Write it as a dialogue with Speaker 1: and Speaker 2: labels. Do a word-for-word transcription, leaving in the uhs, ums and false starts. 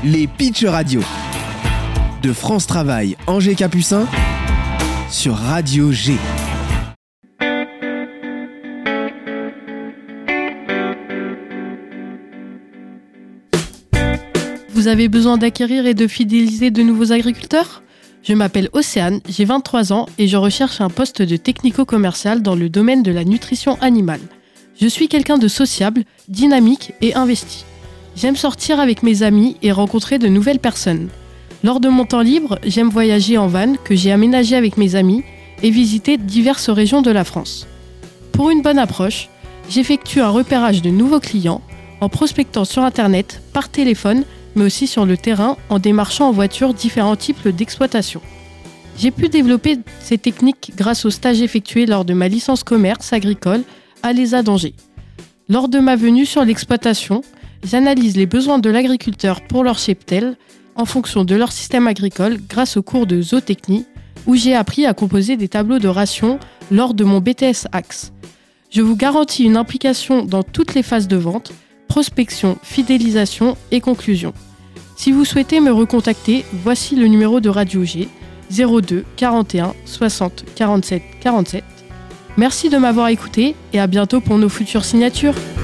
Speaker 1: Les Pitch Radio. De France Travail, Angers Capucin, sur Radio G.
Speaker 2: Vous avez besoin d'acquérir et de fidéliser de nouveaux agriculteurs ? Je m'appelle Océane, j'ai vingt-trois ans et je recherche un poste de technico-commercial dans le domaine de la nutrition animale. Je suis quelqu'un de sociable, dynamique et investi. J'aime sortir avec mes amis et rencontrer de nouvelles personnes. Lors de mon temps libre, j'aime voyager en van que j'ai aménagé avec mes amis et visiter diverses régions de la France. Pour une bonne approche, j'effectue un repérage de nouveaux clients en prospectant sur Internet, par téléphone, mais aussi sur le terrain en démarchant en voiture différents types d'exploitation. J'ai pu développer ces techniques grâce aux stages effectués lors de ma licence commerce agricole à l'E S A d'Angers. Lors de ma venue sur l'exploitation, j'analyse les besoins de l'agriculteur pour leur cheptel en fonction de leur système agricole grâce au cours de zootechnie où j'ai appris à composer des tableaux de ration lors de mon B T S Axe. Je vous garantis une implication dans toutes les phases de vente, prospection, fidélisation et conclusion. Si vous souhaitez me recontacter, voici le numéro de Radio G, zéro deux quarante et un soixante quarante-sept quarante-sept. Merci de m'avoir écouté et à bientôt pour nos futures signatures.